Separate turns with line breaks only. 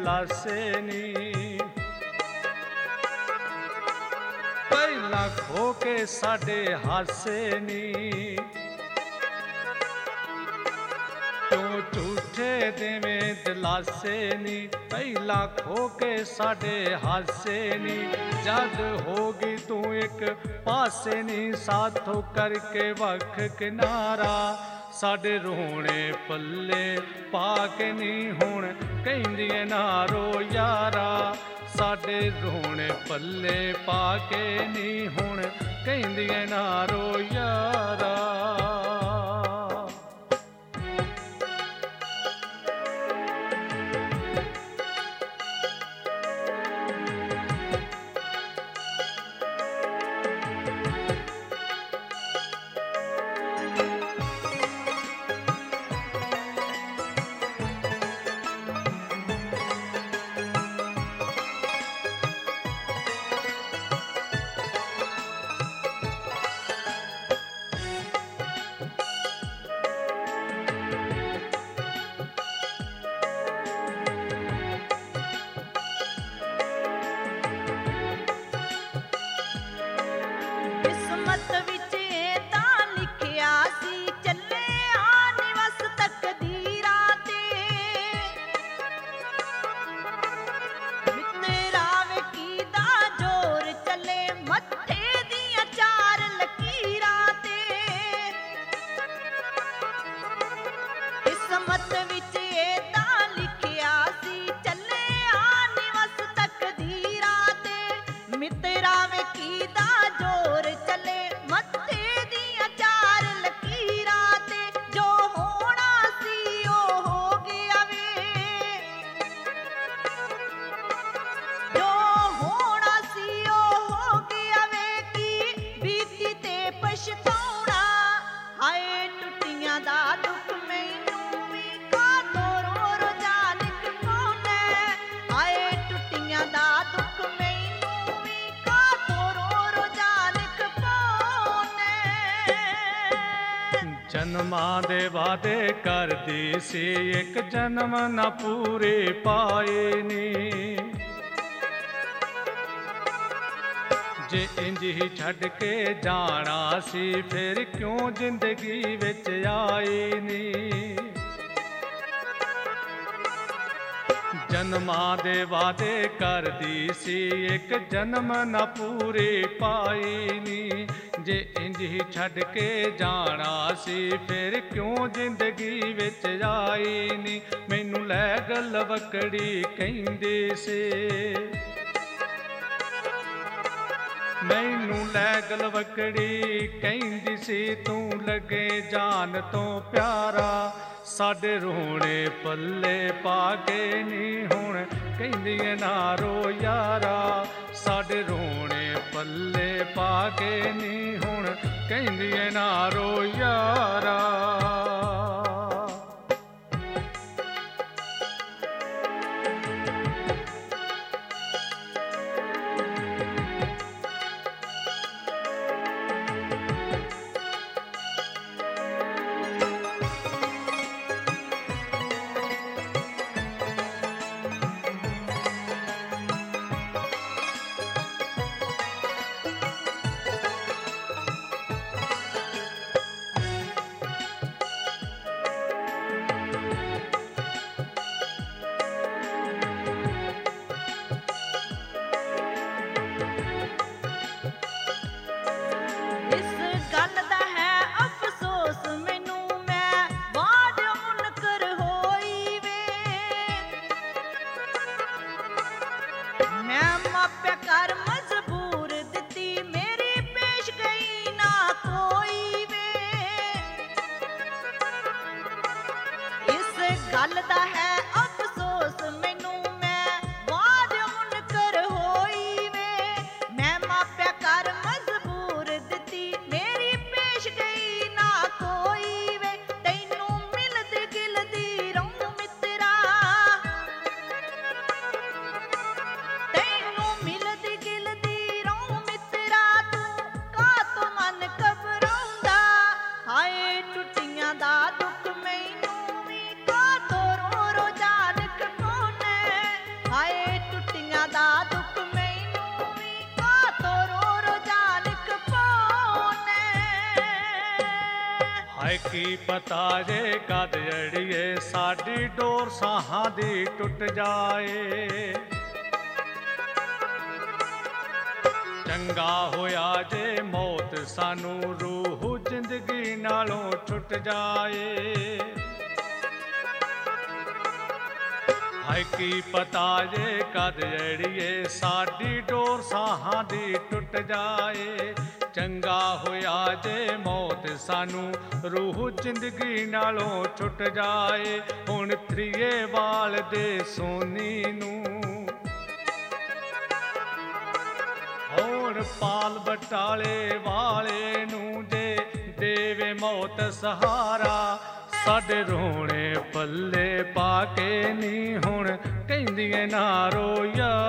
ਦਿਲਾਸੇ ਨੀ। ਪਹਿਲਾਂ ਖੋ ਕੇ ਸਾਡੇ ਹਾਸੇ ਨੀ, ਕਿਉਂ ਝੂਠੇ ਦੇਵੇਂ ਦਿਲਾਸੇ ਨੀ। ਪਹਿਲਾਂ ਖੋ ਕੇ ਸਾਡੇ ਹਾਸੇ ਨੀ, ਜਦ ਹੋ ਗਈ ਤੂੰ ਇੱਕ ਪਾਸੇ ਨੀ, ਸਾਥੋਂ ਕਰਕੇ ਵੱਖ ਕਿਨਾਰਾ। ਸਾਡੇ ਰੋਣੇ ਪੱਲੇ ਪਾ ਕੇ ਨੀ, ਹੁਣ ਕਹਿੰਦੀਆਂ ਨਾ ਰੋ ਯਾਰਾ। ਸਾਡੇ ਰੋਣੇ ਪੱਲੇ ਪਾ ਕੇ ਨੀ, ਹੁਣ ਕਹਿੰਦੀਆਂ ਨਾ ਰੋ ਯਾਰਾ।
ਕਿਸਮਤ ਵਿੱਚ ਇਹ ਤਾਂ ਲਿਖਿਆ ਸੀ, ਚੱਲੇ ਆ ਨਿਵਸ ਤਕਦੀਰਾਂ ਤੇ। ਮਿੱਤਰਾ ਵੇ ਕਿਹਦਾ ਜ਼ੋਰ ਚੱਲੇ, ਮੱਥੇ ਦੀਆਂ ਚਾਰ ਲਕੀਰਾਂ ਤੇ। ਕਿਸਮਤ ਵਿੱਚ ਇਹ ਤਾਂ ਲਿਖਿਆ ਸੀ, ਚੱਲੇ ਆ ਨਿਵਸ ਤਕਦੀਰਾਂ ਤੇ। ਮਿੱਤਰਾ ਵੇ ਕਿਹਦਾ ਜ਼ੋਰ ਚੱਲੇ, ਮੱਥੇ ਦੀਆਂ ਚਾਰ ਲਕੀਰਾਂ ਤੇ। ਜੋ ਹੋਣਾ ਸੀ ਉਹ ਹੋ ਗਿਆ ਵੇ, ਜੋ ਹੋਣਾ ਸੀ ਉਹ ਹੋ ਗਿਆ ਵੇ। ਕੀ ਬੀਤੀ ਤੇ ਪਛਤਾਉਣਾ, ਹਾਏ ਟੁੱਟੀਆਂ ਦਾ ਦੁੱਖ ਮੈਨੂੰ ਵੀ ਕਾਹਤੋਂ ਰੋ ਰੋ ਜਾ ਲਿਖ ਪਾਉਂਦਾ। ਹਾਏ ਟੁੱਟੀਆਂ ਦਾ ਦੁੱਖ ਮੈਨੂੰ ਵੀ ਕਾਹਤੋਂ ਰੋ ਰੋ ਜਾ ਲਿਖ ਪਾਉਂਦਾ।
ਜਨਮਾਂ ਦੇ ਵਾਅਦੇ ਕਰਦੀ ਸੀ, ਇੱਕ ਜਨਮ ਨਾ ਪੂਰੇ ਪਾਏ ਨੀ। ਜੇ ਇੰਜ ਹੀ ਛੱਡ ਕੇ ਜਾਣਾ ਸੀ, ਫਿਰ ਕਿਉਂ ਜ਼ਿੰਦਗੀ ਵਿੱਚ ਆਏ ਨੀ। ਜਨਮਾਂ ਦੇ ਵਾਅਦੇ ਕਰਦੀ ਸੀ, ਇੱਕ ਜਨਮ ਨਾ ਪੂਰੇ ਪਾਏ ਨੀ। ਜੇ ਇੰਜ ਹੀ ਛੱਡ ਕੇ ਜਾਣਾ ਸੀ, ਫਿਰ ਕਿਉਂ ਜ਼ਿੰਦਗੀ ਵਿੱਚ ਆਈ ਨੀ। ਮੈਨੂੰ ਲੈ ਗਲਵਕੜੀ ਕਹਿੰਦੇ ਸੀ, ਮੈਨੂੰ ਲੈ ਗਲਵਕੜੀ ਕਹਿੰਦੀ ਸੀ, ਤੂੰ ਲੱਗੇ ਜਾਨ ਤੋਂ ਪਿਆਰਾ। ਸਾਡੇ ਰੋਣੇ ਪੱਲੇ ਪਾ ਕੇ ਨੀ, ਹੁਣ ਕਹਿੰਦੀਆਂ ਨਾ ਰੋ ਯਾਰਾ। ਸਾਡੇ ਰੋਣੇ ਪੱਲੇ ਪਾ ਕੇ ਨੀ, ਹੁਣ ਕਹਿੰਦੀਆਂ ਨਾ ਰੋ ਯਾਰਾ।
ਗੱਲ ਦਾ ਹੈ ਅਫਸੋਸ ਮੈਨੂੰ, ਮੈਂ ਬਾਦ ਮੁਨਕਰ ਹੋਈ ਵੇ। ਮੈਂ ਮਾਪਿਆ ਕਰ ਮਜਬੂਰ ਦਿੱਤੀ, ਮੇਰੀ ਪੇਸ਼ ਗਈ ਨਾ ਕੋਈ ਵੇ। ਤੈਨੂੰ ਮਿਲਦੀ ਗਿਲਦੀ ਰਹੂੰ ਮਿੱਤਰਾ, ਤੈਨੂੰ ਮਿਲ
ਹਾਏ ਕੀ ਪਤਾ ਜੇ ਕਦ ਅੜੀਏ ਸਾਡੀ ਡੋਰ ਸਾਹਾਂ ਦੀ ਟੁੱਟ ਜਾਏ। ਚੰਗਾ ਹੋਇਆ ਜੇ ਮੌਤ ਸਾਨੂੰ ਰੂਹ ਜ਼ਿੰਦਗੀ ਨਾਲੋਂ ਛੁੱਟ ਜਾਏ। ਹਾਏ ਕੀ ਪਤਾ ਜੇ ਕਦ ਅੜੀਏ ਸਾਡੀ ਡੋਰ ਸਾਹਾਂ ਦੀ ਟੁੱਟ ਜਾਏ। ਚੰਗਾ ਹੋਇਆ ਜੇ ਮੌਤ ਸਾਨੂੰ ਰੂਹ ਜ਼ਿੰਦਗੀ ਨਾਲੋਂ ਛੁੱਟ ਜਾਏ। ਹੁਣ ਤ੍ਰੀਏ ਵਾਲ ਦੇ ਸੋਨੀ ਨੂੰ ਹੁਣ ਪਾਲ ਬਟਾਲੇ ਵਾਲੇ ਨੂੰ ਜੇ ਦੇਵੇ ਮੌਤ ਸਹਾਰਾ। ਸਾਡੇ ਰੋਣੇ ਪੱਲੇ ਪਾ ਕੇ ਨੀ ਹੁਣ ਕਹਿੰਦੀਆਂ ਨਾ ਰੋ ਯਾਰਾ।